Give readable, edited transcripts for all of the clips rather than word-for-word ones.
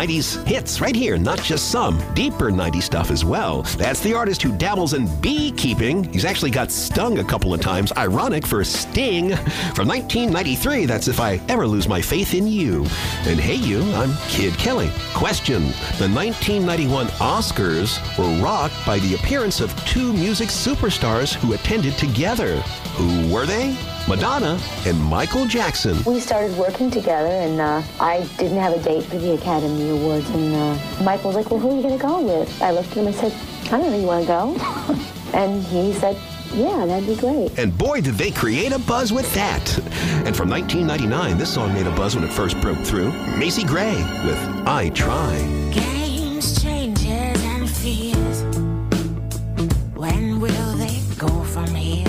90s hits right here, not just some. Deeper 90s stuff as well. That's the artist who dabbles in beekeeping. He's actually got stung a couple of times. Ironic for Sting. From 1993, that's If I Ever Lose My Faith in You. And hey you, I'm Kid Kelly. Question. The 1991 Oscars were rocked by the appearance of two music superstars who attended together. Who were they? Madonna and Michael Jackson. We started working together, and I didn't have a date for the Academy Awards, and Michael was like, well, who are you going to go with? I looked at him and said, I don't know, you want to go? And he said, yeah, that'd be great. And boy, did they create a buzz with that. And from 1999, this song made a buzz when it first broke through. Macy Gray with I Try. Games, changes, and fears. When will they go from here?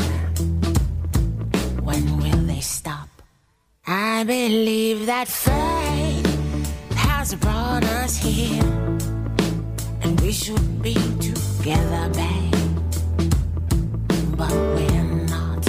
When will they stop? I believe that fate has brought us here, and we should be together, babe. But we're not.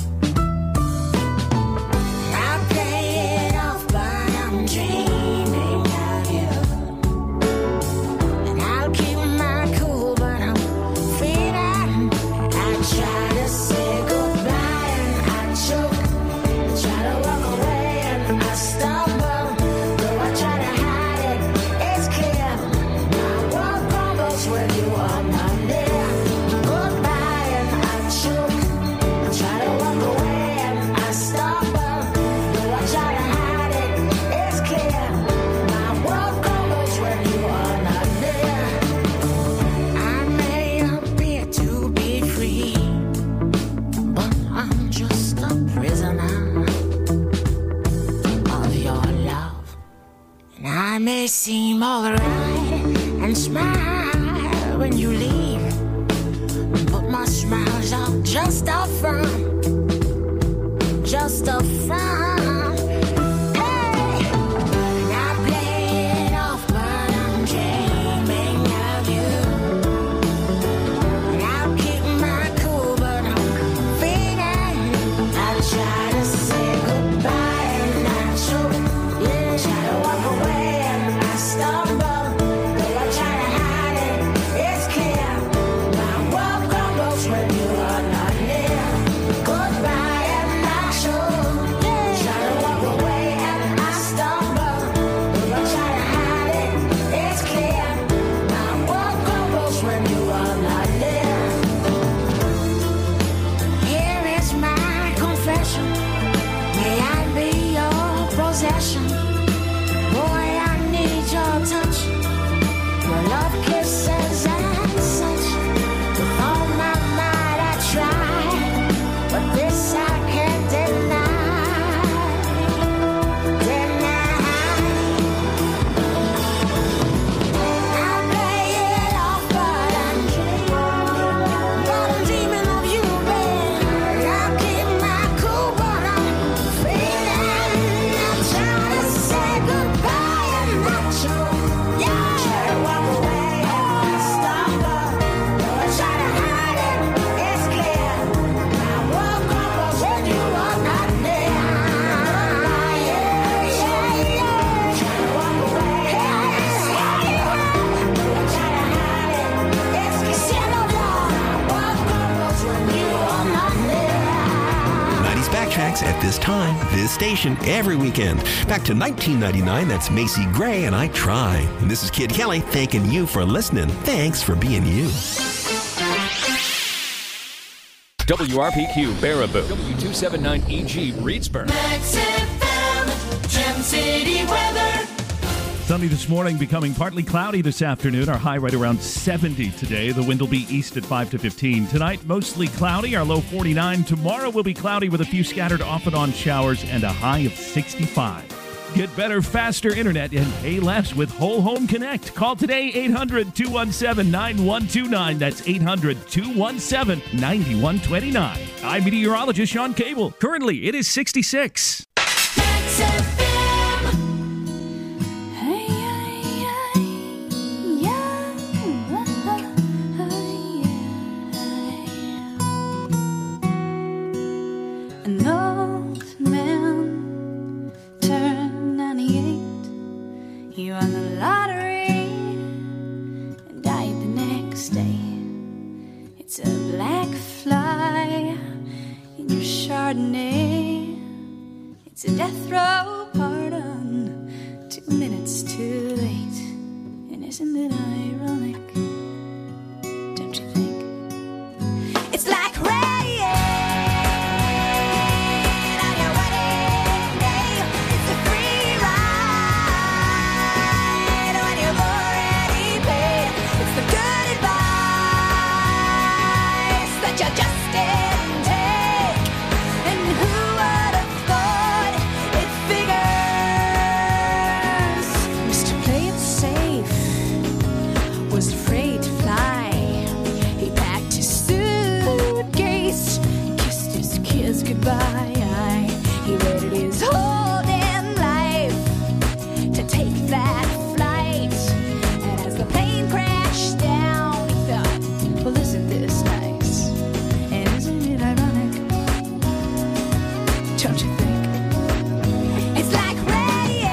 I play it off, but I'm dreaming of you. And I'll keep my cool, but I'm feeling. I try to say goodbye and I choke. Try to walk away and I stumble. Though I try to hide it, it's clear. My world crumbles when you are not near. I may seem alright and smile when you leave, but my smile's all just a front, just a front. At this time, this station, every weekend. Back to 1999, that's Macy Gray and I Try. And this is Kid Kelly thanking you for listening. Thanks for being you. WRPQ Baraboo, W279EG Reedsburg. Max FM, Gem City weather. Sunny this morning, becoming partly cloudy this afternoon. Our high right around 70 today. The wind will be east at 5 to 15. Tonight, mostly cloudy. Our low 49. Tomorrow will be cloudy with a few scattered off and on showers and a high of 65. Get better, faster internet and pay less with Whole Home Connect. Call today, 800-217-9129. That's 800-217-9129. I'm meteorologist Sean Cable. Currently, it is 66. Max FM. An old man turned 98. He won the lottery. Chardonnay. It's a death row pardon, 2 minutes too late. And isn't it ironic? Don't you think? It's like rain on your wedding day. It's a free ride when you've already paid. It's the good advice that you just didn't take. And who would have thought it figures? Mr. Play It Safe was afraid to fly. He packed his suitcase, kissed his kids goodbye. He waited his whole damn life to take that flight. And as the plane crashed down, he thought, well, isn't this nice? And isn't it ironic? Don't you think? It's like rain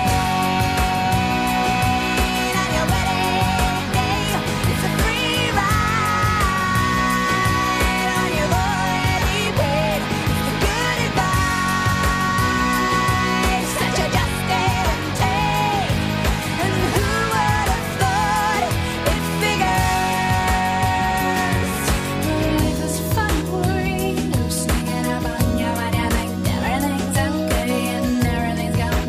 on your wedding day. It's a free ride when you've already paid. The good advice that you just didn't take. And who would have thought it figures? Life is a funny word. I'm sneaking up on you when you think everything's okay and everything's going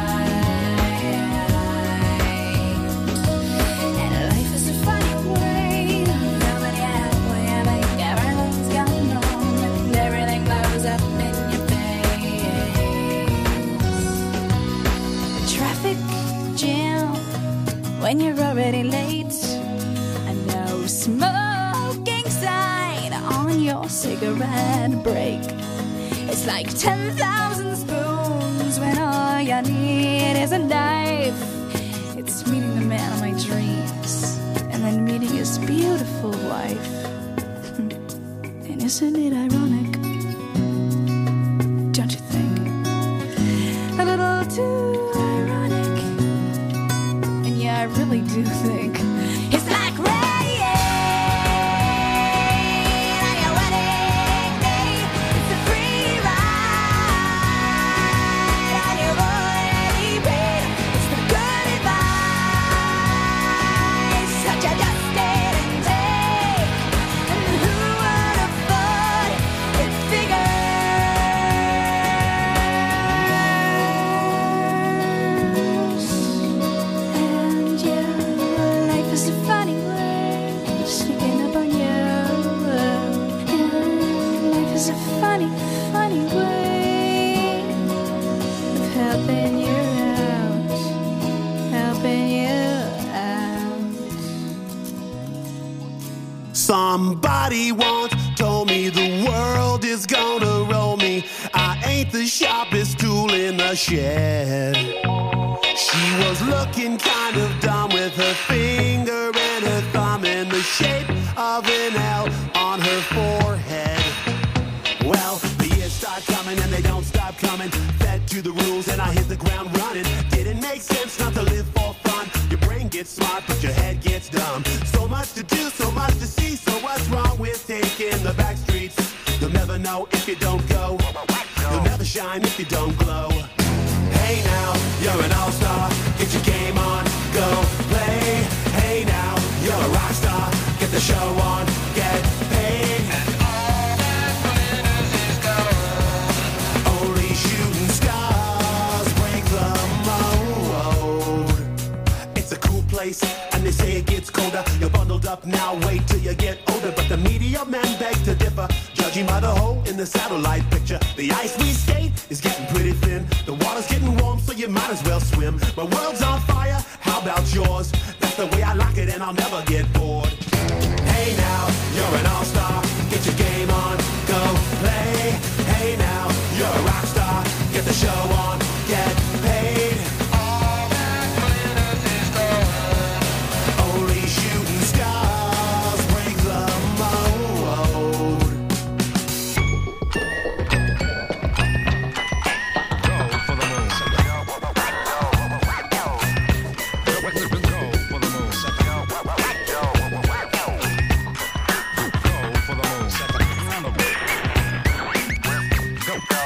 right. And life is a funny word. When you think everything's going wrong and everything blows up in your face. A traffic jam when you're already late. A no smoking sign on your cigarette break. It's like 10,000 spoons when all you need is a knife. It's meeting the man of my dreams and then meeting his beautiful wife. And isn't it ironic? Don't you think? A little too ironic. And yeah, I really do think it's like rain on your wedding day. It's a free ride when you've already paid. It's the good advice that you just didn't take. And who would have thought it figures? And yeah, life is a funny word, sneaking up on you. Yeah, life is a funny, funny way of helping you out, helping you out. Somebody once told me the world is gonna roll me. I ain't the sharpest tool in the shed. She was looking kind of dumb with her finger and her thumb in the shape of an L on her forehead. Well, the years start coming and they don't stop coming. Fed to the rules and I hit the ground running. Didn't make sense not to live for fun. Your brain gets smart but your head gets dumb. So much to do, so much to see. So what's wrong with taking the back streets? You'll never know if you don't go. You'll never shine if you don't glow. Hey now, you're an all-star. Get your game on, go play. Hey now, you're a rock star. Get the show on, get paid. Only shooting stars break the mold. It's a cool place, and they say it gets colder. You're bundled up now, wait till you get older. But the media men beg to differ, judging by the hole in the satellite picture. The ice we skate is getting pretty thin. The water's getting warm, so you might as well swim. My world's on fire, how about yours? That's the way I like it, and I'll never get bored. Hey now, you're an all-star. Get your game on, go play. Hey now, you're a rock star. Get the show on, get paid. Only shooting stars break the mold. Go.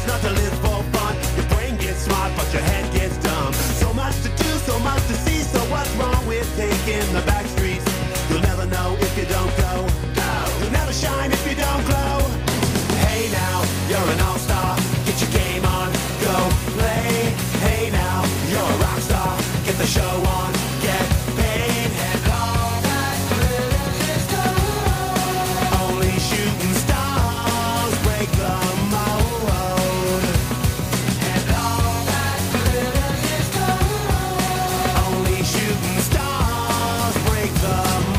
It's not to live for fun. Your brain gets smart, but your head gets dumb. So much to do, so much to see. So what's wrong with taking the back streets? You'll never know if you don't go. You'll never shine if you don't glow. Hey now, you're an all-star. Get your game on, go play. Hey now, you're a rock star. Get the show on, get paid. And all that glitters is gold. Only shooting stars break the mold. And all that glitters is gold. Only shooting stars break the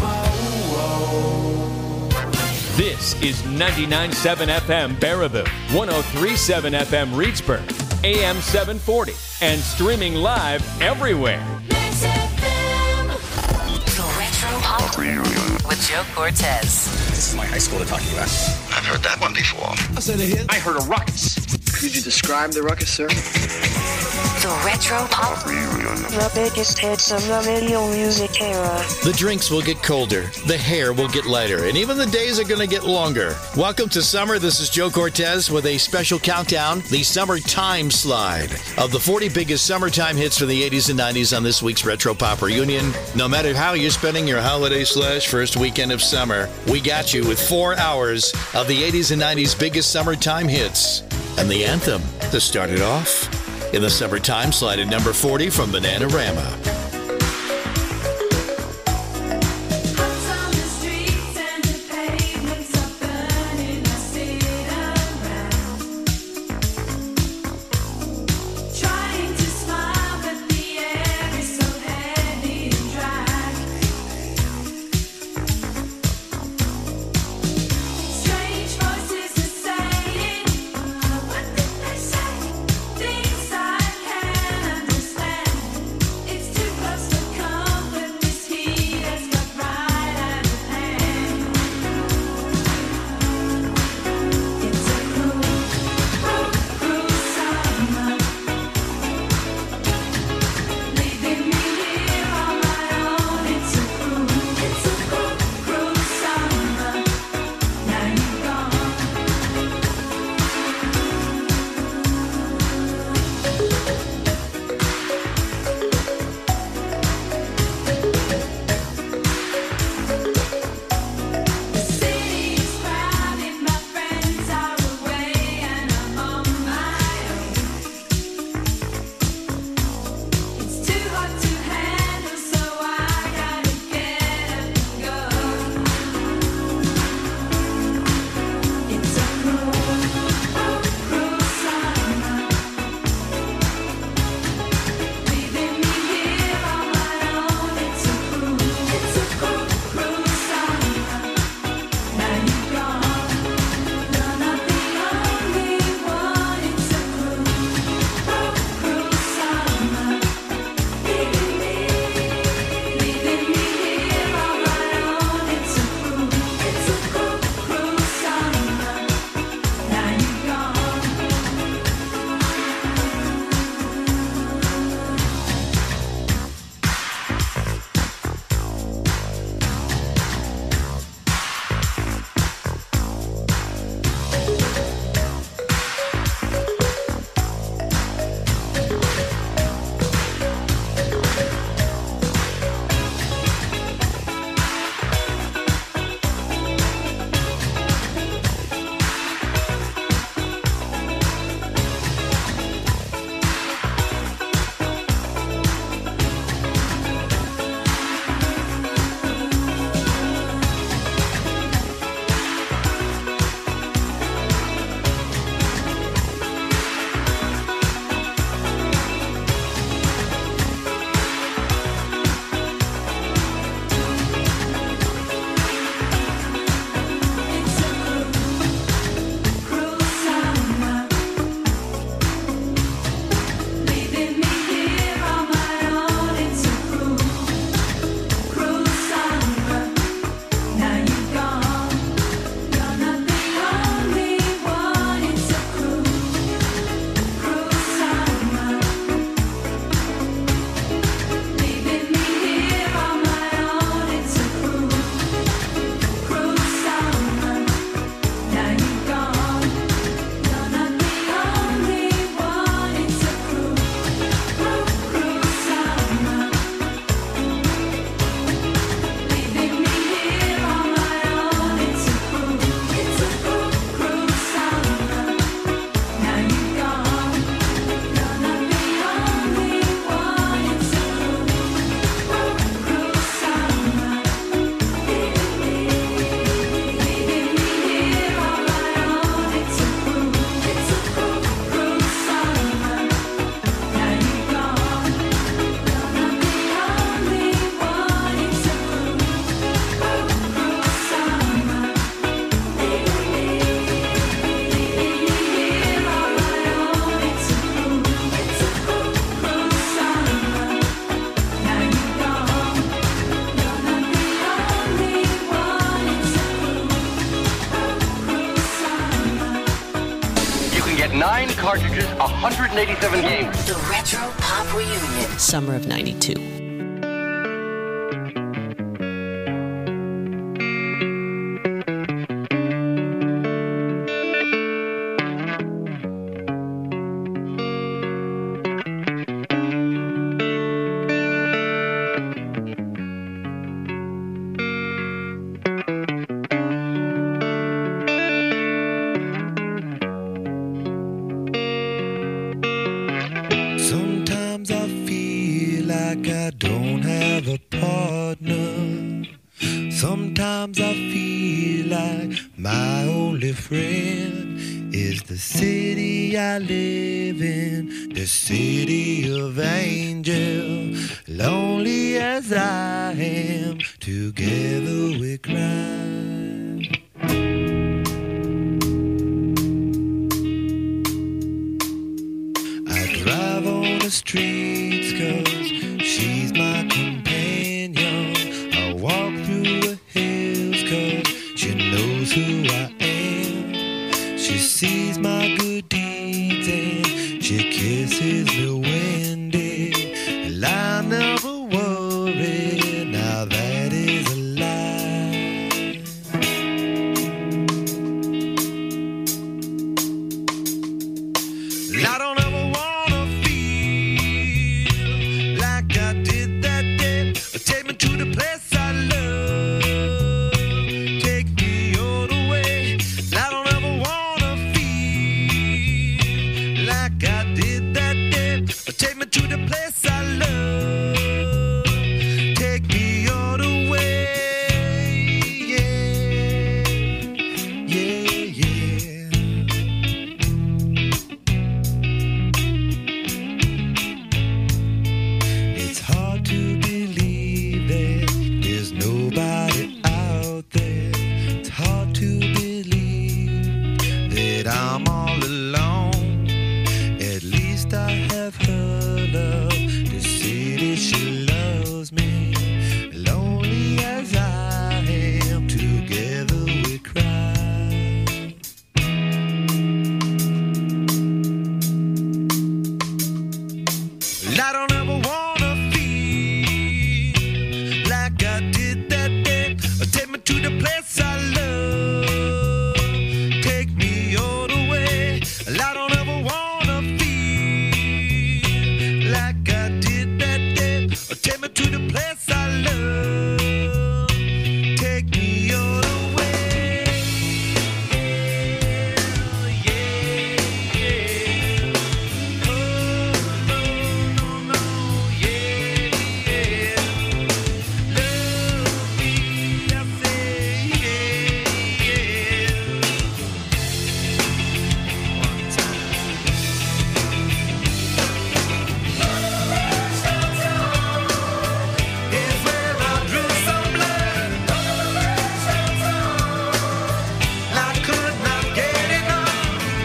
mold. This is 99.7 FM Baraboo, 103.7 FM Reedsburg, AM 740, and streaming live everywhere. Mix FM. The Retro Pop with Joe Cortez. This is my high school they're talking about. I've heard that one before. I heard a ruckus. Could you describe the ruckus, sir? The Retro Pop. The biggest hits of the video music era. The drinks will get colder, the hair will get lighter, and even the days are going to get longer. Welcome to summer. This is Joe Cortez with a special countdown, the Summer Time Slide, of the 40 biggest summertime hits from the 80s and 90s on this week's Retro Pop Reunion. No matter how you're spending your holiday/first weekend of summer, we got you with 4 hours of the 80s and 90s biggest summertime hits. And the anthem to start it off in the Summer Time Slide at number 40 from Bananarama. Things I can't understand. It's too 9 cartridges, 187 games. The Retro Pop Reunion. Summer of 92. Sometimes I feel like I don't have a partner. Sometimes I feel like my only friend is the city I live in, the city of angel. Lonely as I am, together we cry. Drive on the streets 'cause she's my companion. I walk through the hills 'cause she knows who I am. She sees my good deeds and she kisses me windy. And I never worry, now that is a lie. I don't ever take me to the place I love. Take me all the way. I don't ever wanna feel like I did that day. Take me to the place I love. Take me all the way. Yeah, yeah, yeah. It's hard to believe there's nobody out there. It's hard to believe that I'm all alone. At least I have her love. The city, she loves me. Lonely as I am, together we cry. I don't ever wanna feel like I did that day. Take me to the place I love. Take me all the way. I don't ever wanna feel like I did that day. Take me to the place I love. Take me all the way. Yeah, yeah. Oh, no, no, no, yeah, yeah. Love me, I say, yeah, yeah. One time. Is where I drew some blood. I could not get enough.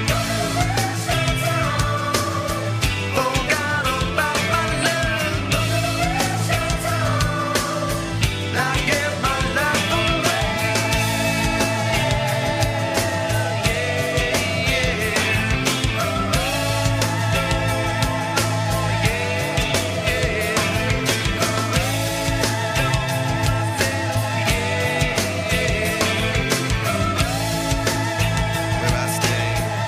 Forgot about my love. I gave my life away. Where I stay.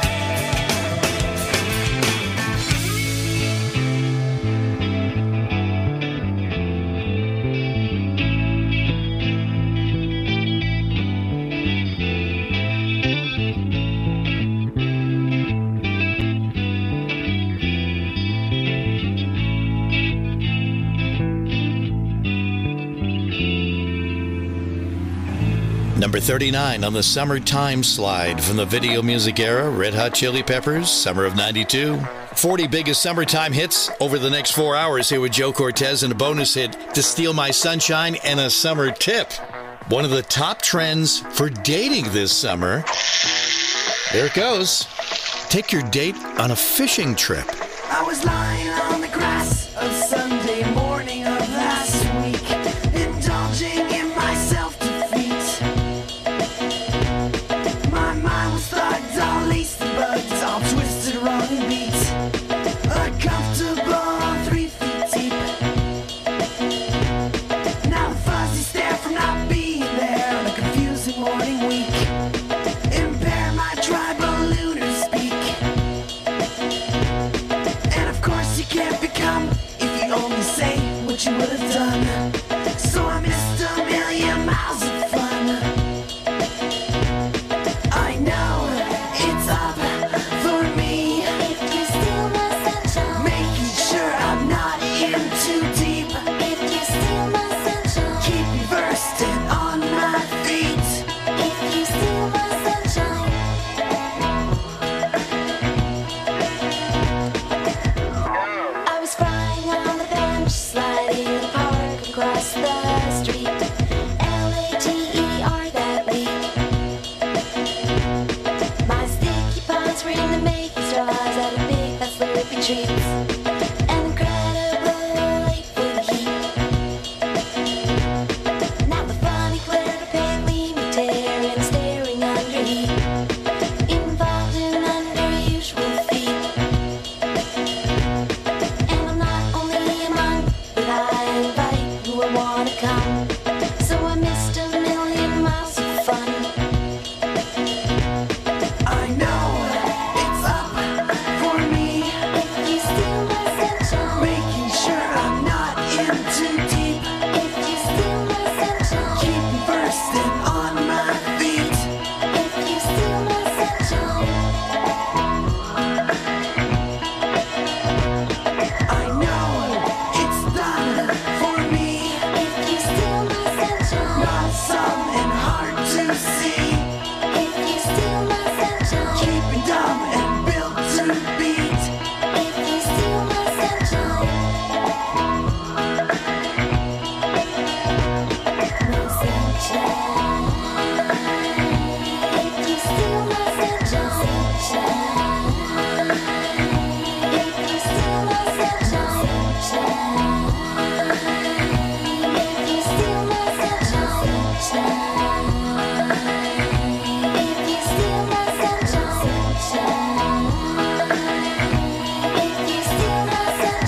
Number 39 on the Summertime Slide from the video music era, Red Hot Chili Peppers, Summer of 92. 40 biggest summertime hits over the next 4 hours here with Joe Cortez and a bonus hit, To Steal My Sunshine, and a summer tip. One of the top trends for dating this summer. There it goes. Take your date on a fishing trip. I was lying on the grass of Sunday morning of last week, indulging in my self-defeat. My mind was thugged, all laced and bugged, all twisted treats. An incredible wait for the heat. Now the funny clear pale leave me tearing, staring under heat. Involved in unusual feet. And I'm not only among, but I invite who I wanna come. So I missed a million miles of fun. I know it's up for me. If you steal my sunshine, making sure I'm not in too deep. If you steal my sunshine, keep me bursting on my feet. If you steal my sunshine, I know it's done for me. If you steal my sunshine, not something hard to see. If you steal my sunshine, keep me dumb and built to beat. If you steal my sunshine, my sunshine. If you steal my sunshine, if you steal my sunshine, if you steal my sunshine, if you steal my sunshine, if you steal my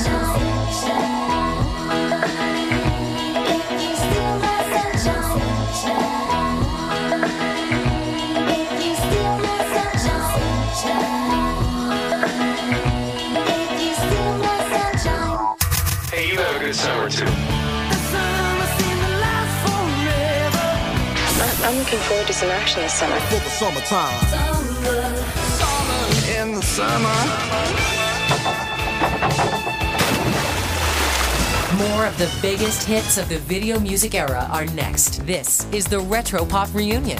sunshine, if you steal my sunshine, if you steal my sunshine, if you steal my sunshine. Hey, you have a good summer too. I'm looking forward to some action this summer. For the summertime. Summer in the summer. More of the biggest hits of the video music era are next. This is the Retro Pop Reunion.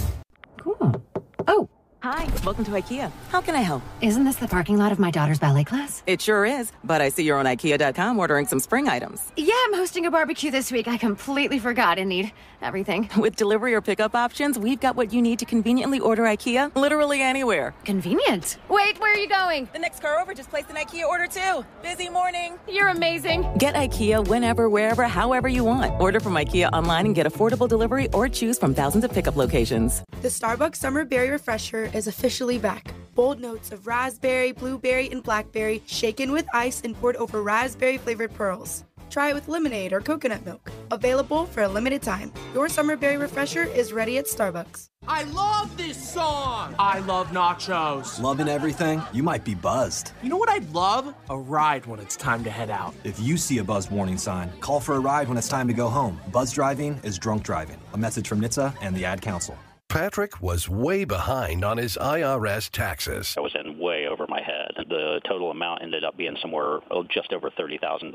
Oh, hi. Welcome to IKEA. How can I help? Isn't this the parking lot of my daughter's ballet class? It sure is, but I see you're on IKEA.com ordering some spring items. Yeah, I'm hosting a barbecue this week. I completely forgot I need everything. With delivery or pickup options, we've got what you need to conveniently order IKEA literally anywhere. Convenient. Wait, where are you going? The next car over just placed an IKEA order too. Busy morning. You're amazing. Get IKEA whenever, wherever, however you want. Order from IKEA online and get affordable delivery or choose from thousands of pickup locations. The Starbucks Summer Berry Refresher is officially back. Bold notes of raspberry, blueberry, and blackberry shaken with ice and poured over raspberry-flavored pearls. Try it with lemonade or coconut milk. Available for a limited time. Your Summer Berry Refresher is ready at Starbucks. I love this song! I love nachos. Loving everything? You might be buzzed. You know what I'd love? A ride when it's time to head out. If you see a buzzed warning sign, call for a ride when it's time to go home. Buzz driving is drunk driving. A message from NHTSA and the Ad Council. Patrick was way behind on his IRS taxes. I was in way over my head. The total amount ended up being somewhere just over $30,000.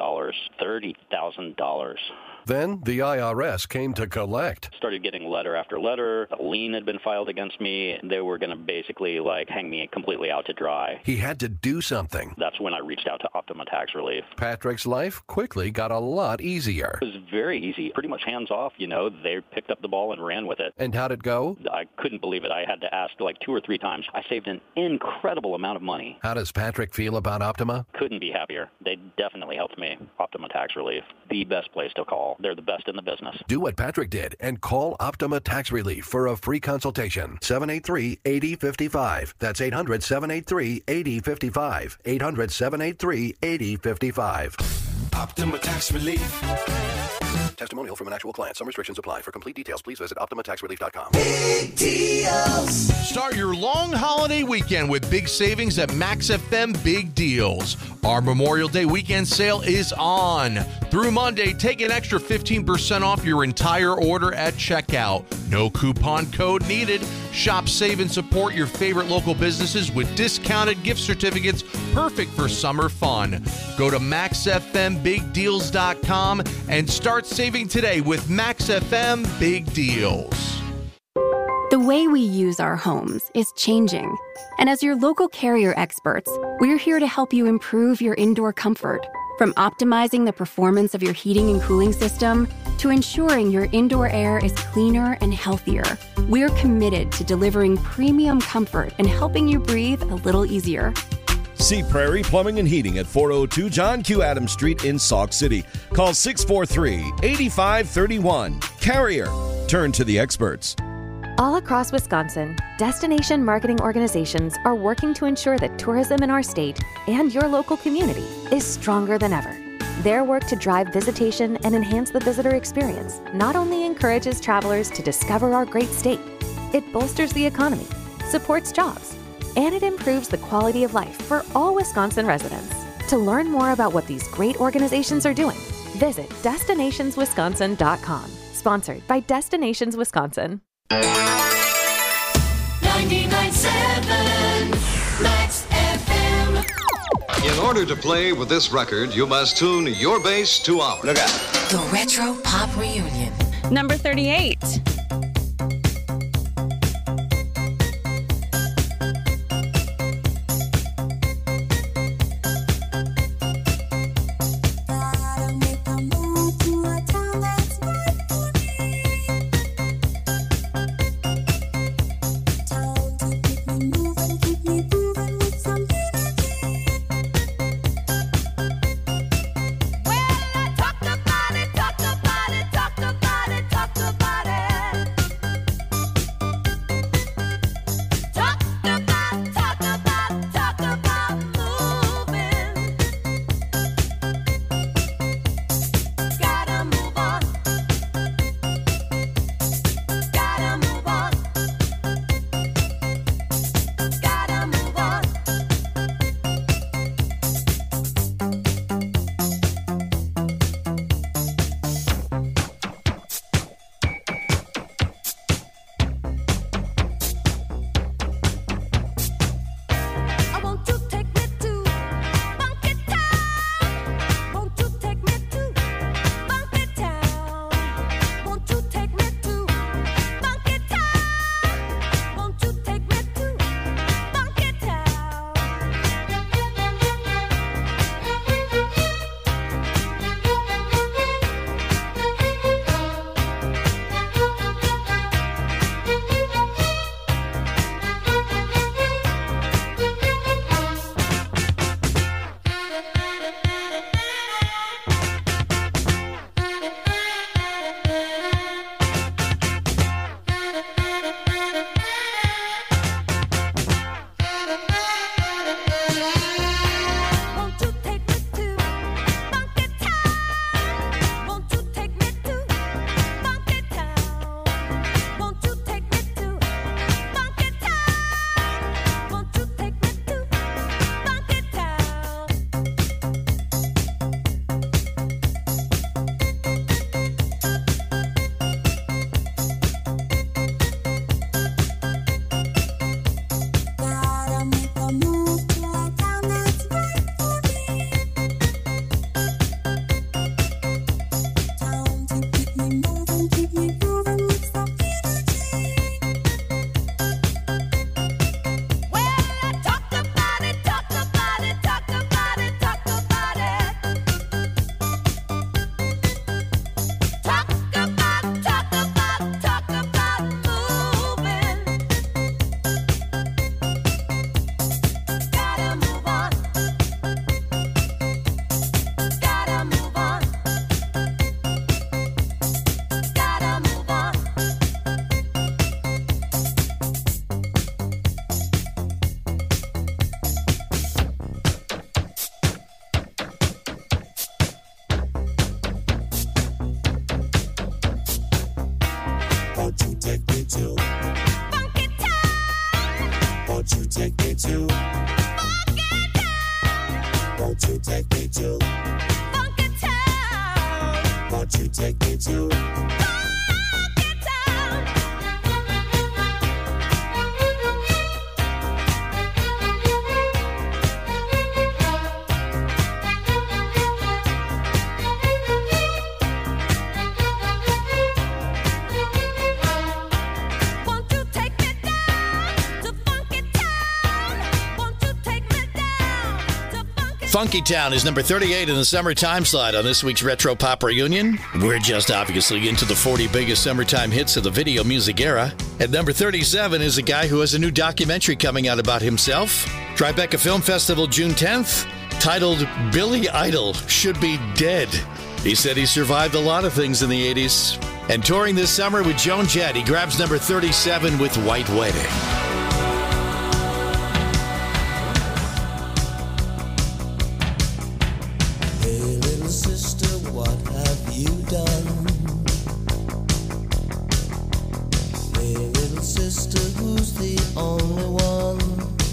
$30,000. Then the IRS came to collect. Started getting letter after letter. A lien had been filed against me. They were going to basically hang me completely out to dry. He had to do something. That's when I reached out to Optima Tax Relief. Patrick's life quickly got a lot easier. It was very easy, pretty much hands off. They picked up the ball and ran with it. And how'd it go? I couldn't believe it. I had to ask 2 or 3 times. I saved an incredible amount of money. How does Patrick feel about Optima? Couldn't be happier. They definitely helped me. Optima Tax Relief, the best place to call. They're the best in the business. Do what Patrick did and call Optima Tax Relief for a free consultation. 783-8055. That's 800-783-8055. 800-783-8055. Optima Tax Relief. Testimonial from an actual client. Some restrictions apply. For complete details, please visit OptimaTaxRelief.com. Big deals. Start your long holiday weekend with big savings at Max FM Big Deals. Our Memorial Day weekend sale is on. Through Monday, take an extra 15% off your entire order at checkout. No coupon code needed. Shop, save, and support your favorite local businesses with discounted gift certificates perfect for summer fun. Go to MaxFMBigDeals.com and start saving today with Max FM Big Deals. The way we use our homes is changing. And as your local Carrier experts, we're here to help you improve your indoor comfort. From optimizing the performance of your heating and cooling system to ensuring your indoor air is cleaner and healthier, we're committed to delivering premium comfort and helping you breathe a little easier. See Prairie Plumbing and Heating at 402 John Q. Adams Street in Sauk City. Call 643-8531. Carrier. Turn to the experts. All across Wisconsin, destination marketing organizations are working to ensure that tourism in our state and your local community is stronger than ever. Their work to drive visitation and enhance the visitor experience not only encourages travelers to discover our great state, it bolsters the economy, supports jobs, and it improves the quality of life for all Wisconsin residents. To learn more about what these great organizations are doing, visit destinationswisconsin.com. Sponsored by Destinations Wisconsin. 99.7 Max FM. In order to play with this record, you must tune your bass to ours. Look out. The Retro Pop Reunion. Number 38. Funky Town is number 38 in the summertime slide on this week's Retro Pop Reunion. We're just obviously into the 40 biggest summertime hits of the video music era. At number 37 is a guy who has a new documentary coming out about himself. Tribeca Film Festival, June 10th, titled Billy Idol Should Be Dead. He said he survived a lot of things in the 80s. And touring this summer with Joan Jett, he grabs number 37 with White Wedding. Hey, little sister, what have you done? Hey, little sister, who's the only one?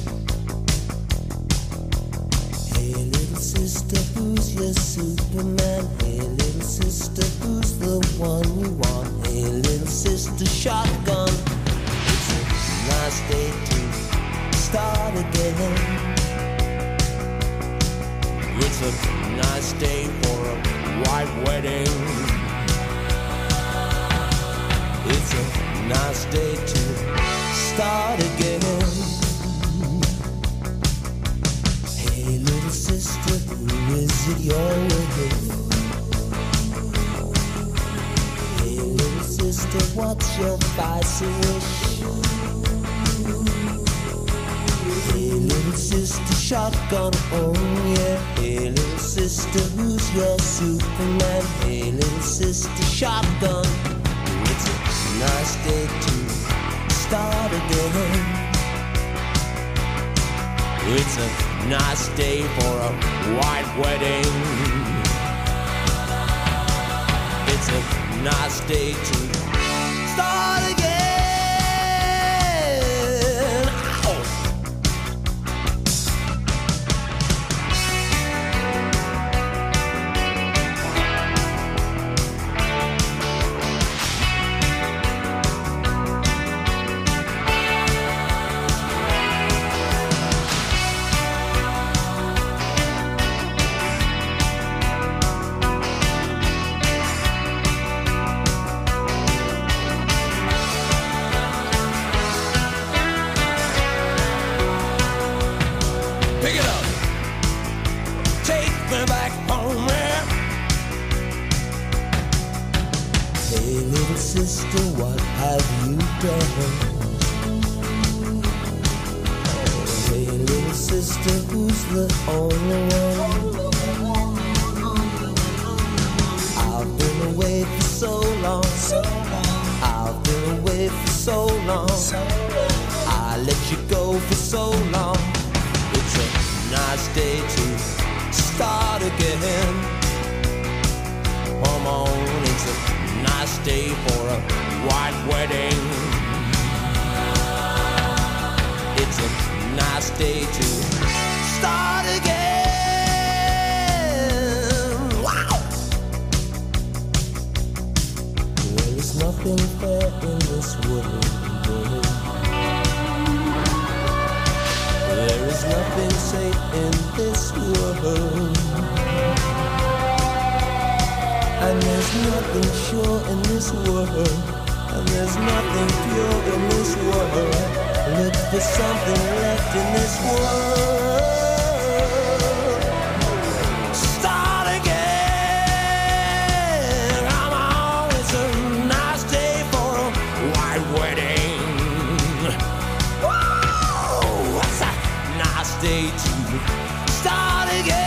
Hey, little sister, who's your Superman? Hey, little sister, who's the one you want? Hey, little sister, shotgun. It's a nice day to start again. It's a nice day for a white wedding. It's a nice day to start again. Hey, little sister, who is it you're with? Hey, little sister, what's your spicy wish? Hey, little sister, shotgun, oh yeah. Hey, little sister, who's your Superman? Hey, little sister, shotgun. It's a nice day to start again. It's a nice day for a white wedding. It's a nice day to start again. Sister, what have you done? Oh, hey, little sister, who's the only one? I've been away for so long. I've been away for so long. I let you go for so long. It's a nice day to start again. Come on, it's a nice day for a white wedding. It's a nice day to start again. Wow! There is nothing fair in this world. There is nothing safe in this world. And there's nothing sure in this world. And there's nothing pure in this world. Look for something left in this world. Start again. Come on, it's a nice day for a white wedding. Whoa, it's a nice day to start again.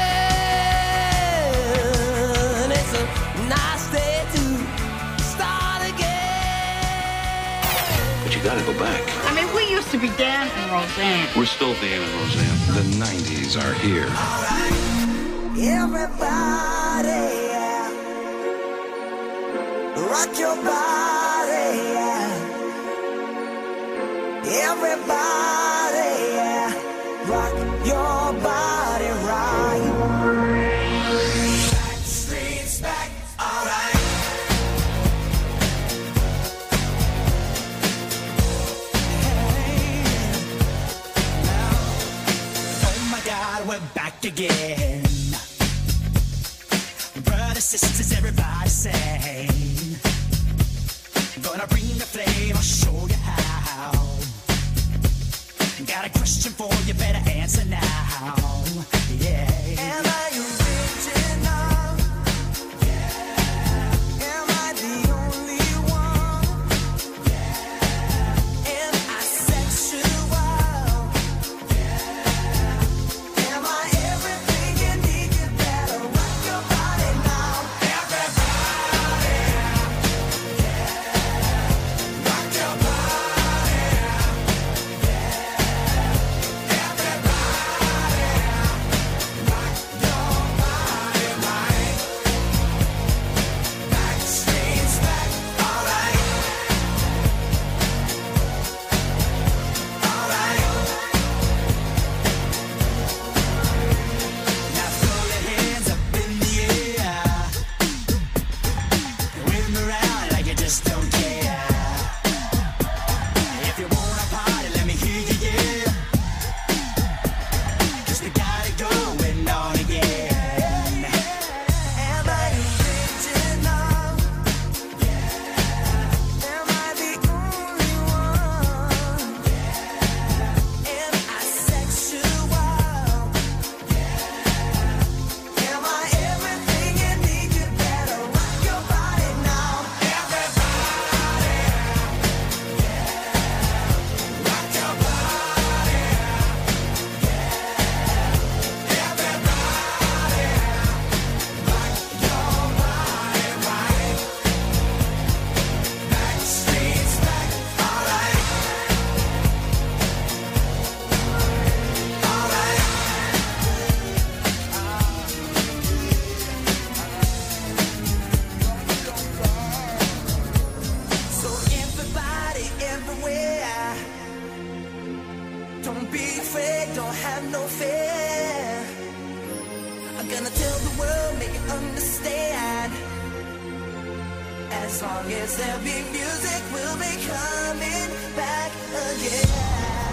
Gotta go back. I mean, we used to be Dan and Roseanne. We're still Dan and Roseanne. The 90s are here. Everybody, yeah. Rock your body, yeah. Everybody, yeah. Rock your body right. Streets back, alright. We're back again. Brothers, sisters, everybody sing. Gonna bring the flame, I'll show you how. Got a question for you, better answer now. Yeah. Am I original? Yeah. Am I the only one? Yeah. Don't be afraid, don't have no fear. I'm gonna tell the world, make it understand. As long as there be music, we'll be coming back again.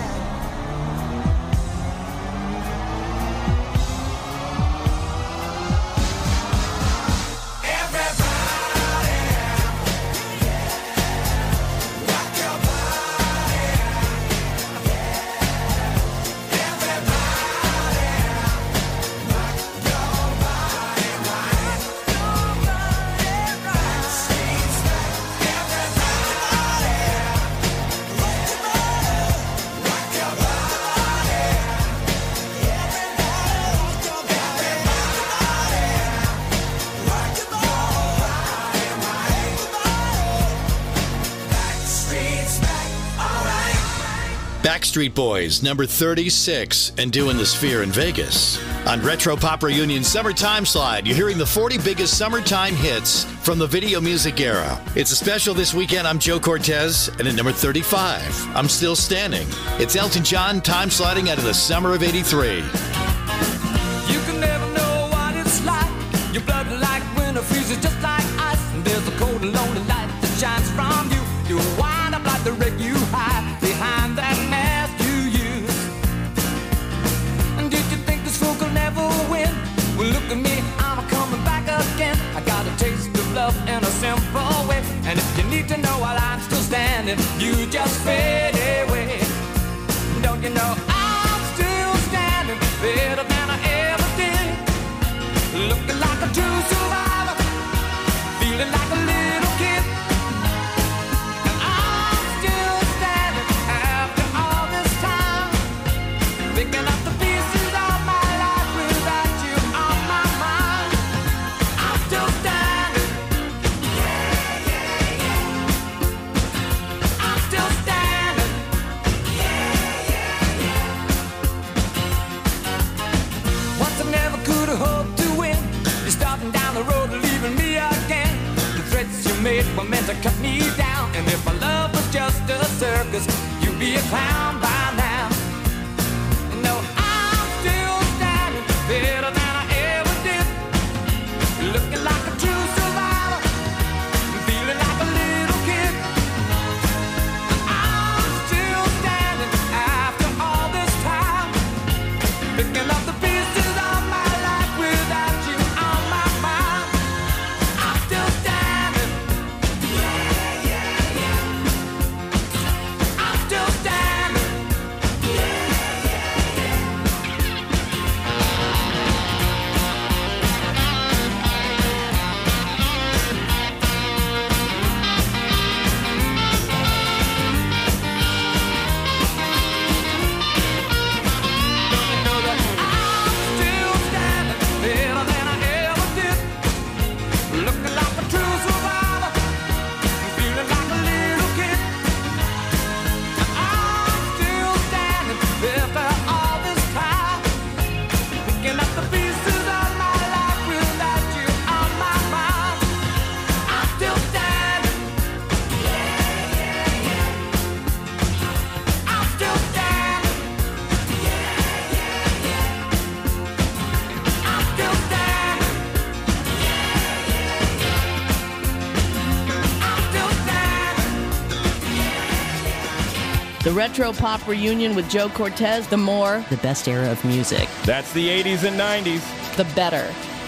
Backstreet Boys, number 36, and doing the Sphere in Vegas. On Retro Pop Reunion Summertime Slide, you're hearing the 40 biggest summertime hits from the video music era. It's a special this weekend. I'm Joe Cortez, and at number 35, I'm Still Standing. It's Elton John time sliding out of the summer of '83. You can never know what it's like. Your blood like winter freezes just like ice. And there's a cold and lonely light that shines from you. You wind up like the wreck you hide behind that mask you use. And did you think this fool could never win? Well, look at me, I'm coming back again. I got a taste of love in a simple way. And if you need to know while I'm still standing, you just fade away. Don't you know I'm still standing better than I ever did? Looking like a true survivor, feeling like a little kid. And I'm still standing after all this time, picking up the pieces of my life without you on my mind. I'm still standing. Yeah, yeah, yeah. I'm still standing. Yeah, yeah, yeah. Once I never could have hoped to win. You're starting down the road, leaving me again. The threats you made were meant to cut me down. And if my love was just a circus, you'd be a clown by now. No, I'm still standing better than I ever did. Looking like a true survivor, feeling like a little kid. I'm still standing after all this time, picking up the pieces of my life without you on my mind. I'm still standing. Yeah, yeah, yeah. I'm still standing. Yeah, yeah, yeah. You know that I'm still standing better than I ever did. Looking like a true survivor, feeling like a little kid. I'm still standing after all this time, picking up the pieces of my life without you on my mind. I'm still standing. Yeah, yeah, yeah. I'm still standing. Yeah, yeah, yeah. I'm still standing. The Retro Pop Reunion with Joe Cortez. The more, the best era of music. That's the 80s and 90s. The better.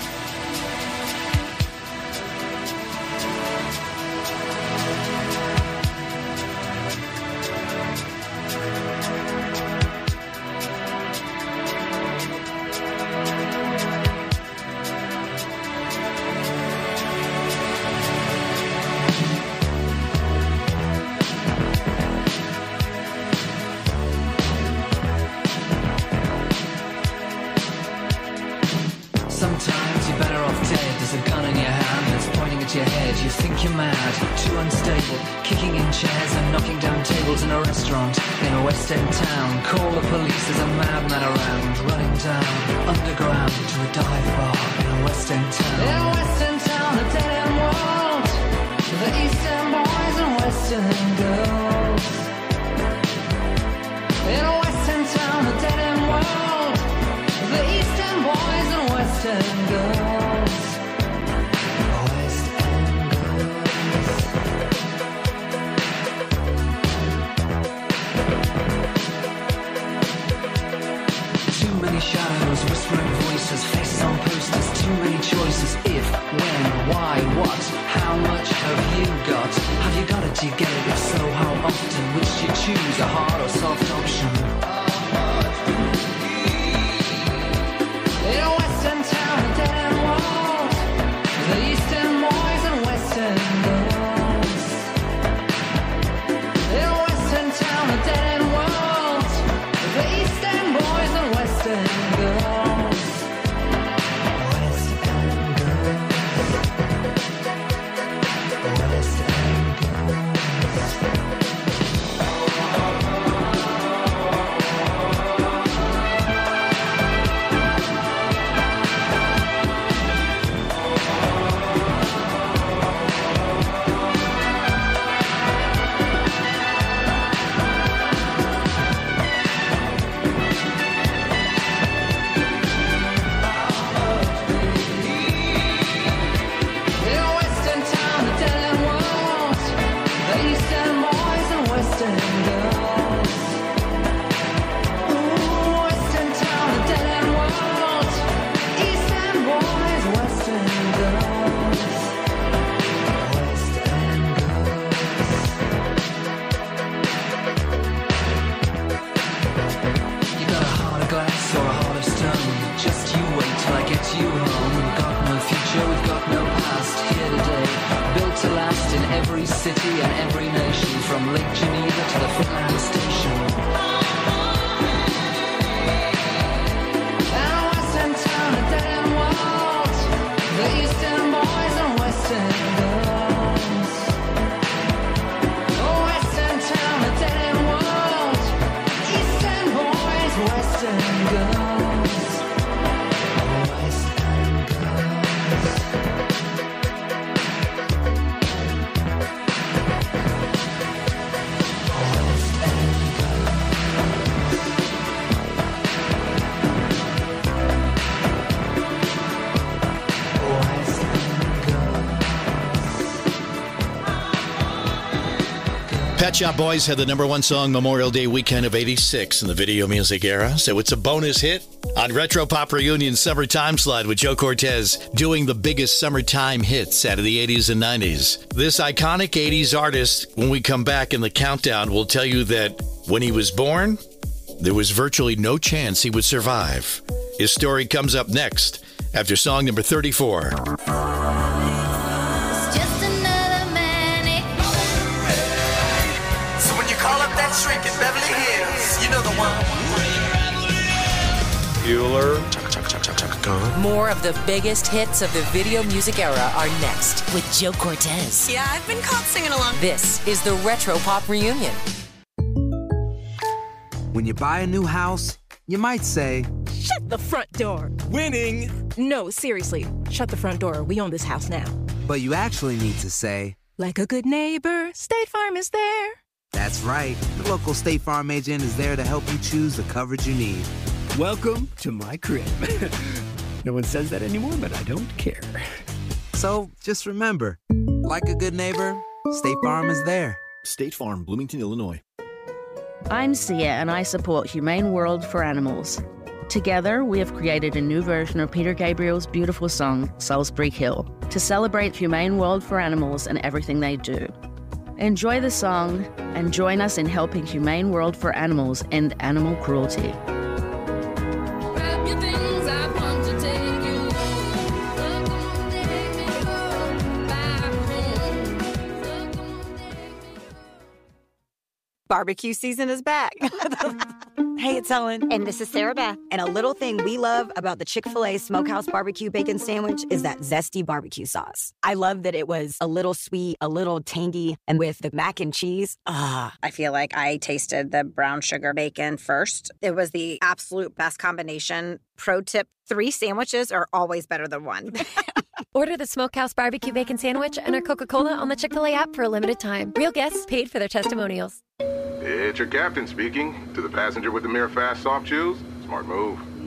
Sometimes you're better off dead. There's a gun in your hand that's pointing at your head. You think you're mad, too unstable, kicking in chairs and knocking down tables in a restaurant in a West End town. Call the police, there's a madman around, running down underground to a dive bar in a West End town. In a West End town, a dead end world, the East End boys and West End girls. In a West End town, End girls. West End girls. Too many shadows, whispering voices, faces on posters, too many choices. If, when, why, what, how much have you got? Have you got it, do you get it? If so, how often? Which do you choose, a hard or soft option? In a western town, a dead end world, the eastern boys and western girls. In a western town, a dead end world, the eastern boys and western girls. West End girls. West End girls. In a western town, a dead end world, the eastern boys and western girls. Ooh, western town, a dead end world, eastern boys, western girls. West End girls. You got a heart of glass or a heart of stone. Just you wait till I get you home. We've got no future, we've got no past. Here today, built to last in every city and every nation, from Lake Geneva to the Finland station. And a western town, a dead end world, the eastern boys and western girls. A western town, a dead end world, eastern boys, western girls. West End girls. West End girls. West End girls. Pet Shop Boys had the number one song Memorial Day weekend of '86 in the video music era, so it's a bonus hit on Retro Pop Reunion Summer Time Slide with Joe Cortez doing the biggest summertime hits out of the 80s and 90s. This iconic 80s artist, when we come back in the countdown, will tell you that when he was born, there was virtually no chance he would survive. His story comes up next after song number 34. Just another manic. So when you call up that shrink in Beverly Hills, you know the one. Bueller. More of the biggest hits of the video music era are next with Joe Cortez. Yeah, I've been caught singing along. This is the Retro Pop Reunion. When you buy a new house, you might say, Shut the front door. winning. No, seriously. Shut the front door. We own this house now. But you actually need to say, Like a good neighbor, State Farm is there. that's right. The local State Farm agent is there to help you choose the coverage you need. Welcome to my crib. No one says that anymore, but I don't care. So just remember, like a good neighbor, State Farm is there. State Farm, Bloomington, Illinois. I'm Sia, and I support Humane World for Animals. Together, we have created a new version of Peter Gabriel's beautiful song, Salisbury Hill, to celebrate Humane World for Animals and everything they do. Enjoy the song and join us in helping Humane World for Animals end animal cruelty. Barbecue season is back. Hey, it's Ellen. And this is Sarah Beth. And a little thing we love about the Chick-fil-A Smokehouse Barbecue Bacon Sandwich is that zesty barbecue sauce. I love that it was a little sweet, a little tangy, and with the mac and cheese, I feel like I tasted the brown sugar bacon first. It was the absolute best combination. Pro tip, 3 sandwiches are always better than 1. Order the Smokehouse Barbecue Bacon Sandwich and our Coca-Cola on the Chick-fil-A app for a limited time. Real guests paid for their testimonials. It's your captain speaking. To the passenger with the mirror fast soft chews, smart move.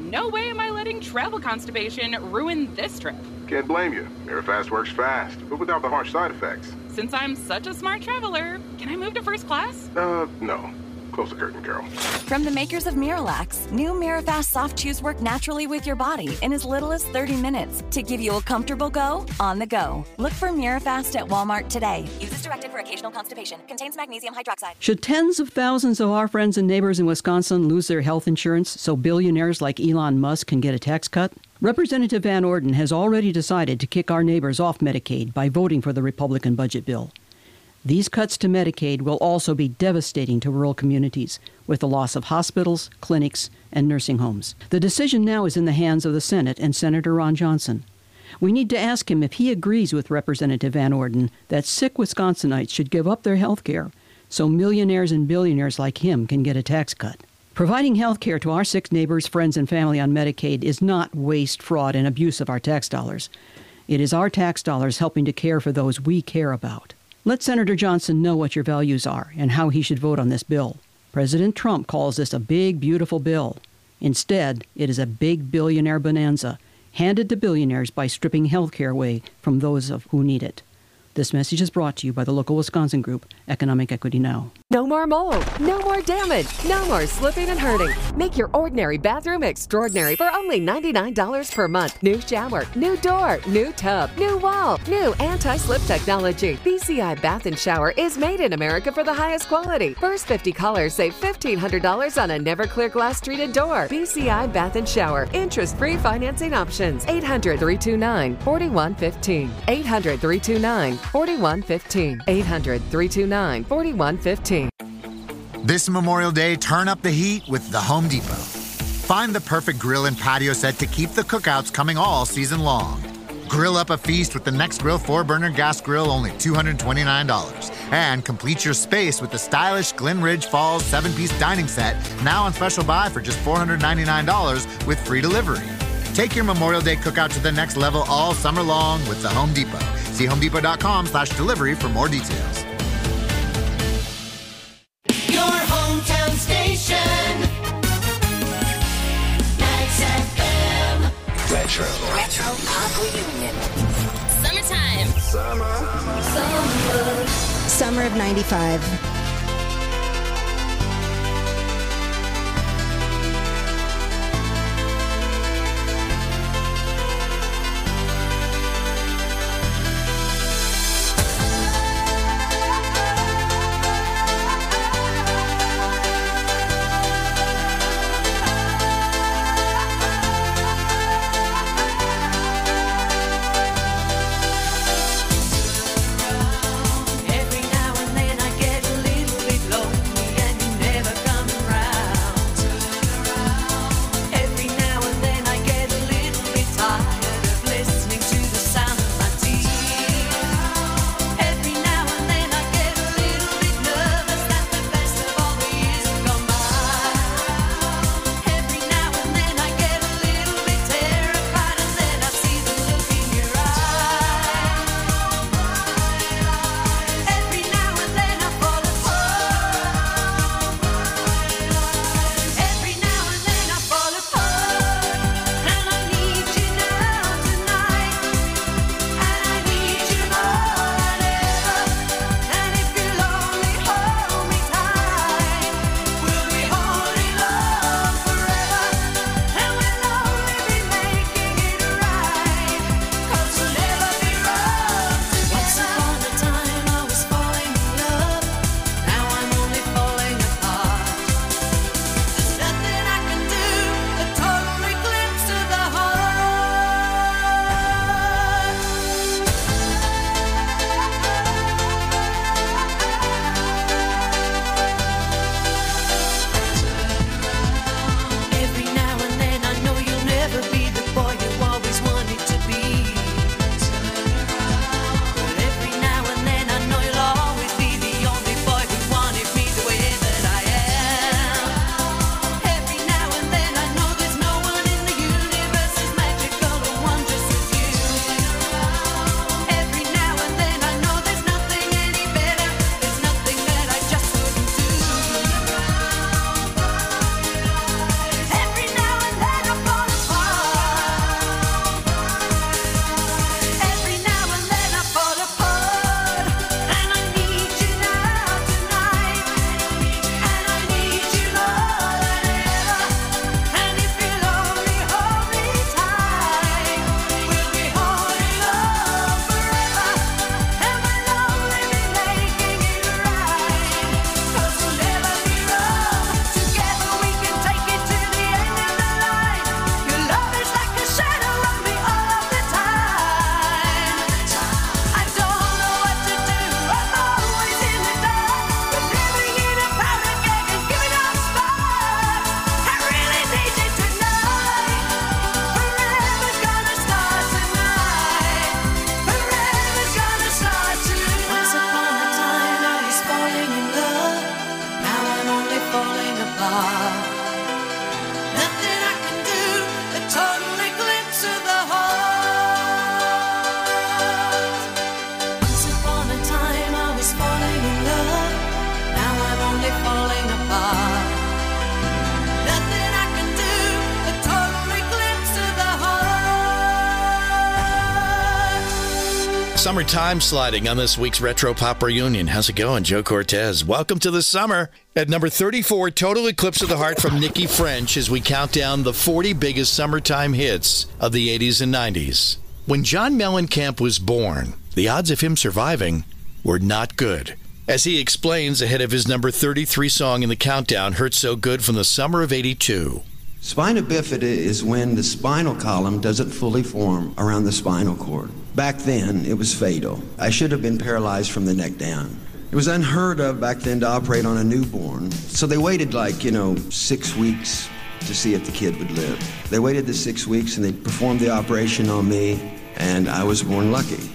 no way am I letting travel constipation ruin this trip. Can't blame you. Mirafast works fast, but without the harsh side effects. Since I'm such a smart traveler, can I move to first class? No. Close the curtain, Carol. From the makers of Miralax, new Mirafast soft chews work naturally with your body in as little as 30 minutes to give you a comfortable go on the go. Look for Mirafast at Walmart today. Use as directed for occasional constipation. Contains magnesium hydroxide. Should tens of thousands of our friends and neighbors in Wisconsin lose their health insurance so billionaires like Elon Musk can get a tax cut? Representative Van Orden has already decided to kick our neighbors off Medicaid by voting for the Republican budget bill. These cuts to Medicaid will also be devastating to rural communities, with the loss of hospitals, clinics, and nursing homes. The decision now is in the hands of the Senate and Senator Ron Johnson. We need to ask him if he agrees with Representative Van Orden that sick Wisconsinites should give up their health care so millionaires and billionaires like him can get a tax cut. Providing health care to our sick neighbors, friends, and family on Medicaid is not waste, fraud, and abuse of our tax dollars. It is our tax dollars helping to care for those we care about. Let Senator Johnson know what your values are and how he should vote on this bill. President Trump calls this a big, beautiful bill. Instead, it is a big billionaire bonanza, handed to billionaires by stripping health care away from those of who need it. This message is brought to you by the local Wisconsin group, Economic Equity Now. No more mold, no more damage, no more slipping and hurting. Make your ordinary bathroom extraordinary for only $99 per month. New shower, new door, new tub, new wall, new anti-slip technology. BCI Bath and Shower is made in America for the highest quality. First 50 callers save $1,500 on a never-clear glass treated door. BCI Bath and Shower. Interest-free financing options. 800-329-4115. 800-329-4115. 800-329-4115. This Memorial Day, turn up the heat with the Home Depot. Find the perfect grill and patio set to keep the cookouts coming all season long. Grill up a feast with the Next Grill 4-burner gas grill, only $229. And complete your space with the stylish Glen Ridge Falls 7-piece dining set, now on special buy for just $499 with free delivery. Take your Memorial Day cookout to the next level all summer long with the Home Depot. See homedepot.com/delivery for more details. Your hometown station. Nights FM. Retro Pop Reunion. Summertime. Summer of 95. Every now and then I get a little Summertime sliding on this week's Retro Pop Reunion. How's it going? Joe Cortez. Welcome to the summer. At number 34, Total Eclipse of the Heart from Nikki French as we count down the 40 biggest summertime hits of the 80s and 90s. When John Mellencamp was born, the odds of him surviving were not good. As he explains ahead of his number 33 song in the countdown, Hurt So Good from the summer of 82. Spina bifida is when the spinal column doesn't fully form around the spinal cord. Back then, it was fatal. I should have been paralyzed from the neck down. It was unheard of back then to operate on a newborn. So they waited 6 weeks to see if the kid would live. They waited the 6 weeks and they performed the operation on me, and I was born lucky.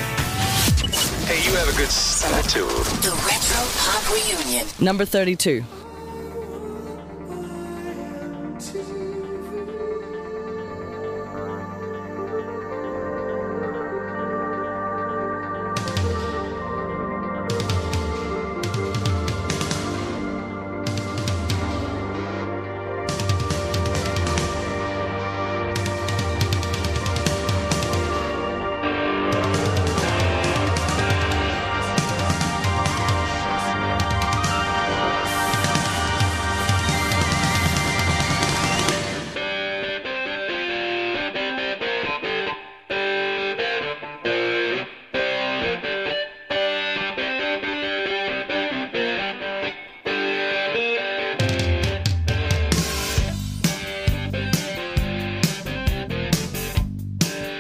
The Retro Pop Reunion. Number 32.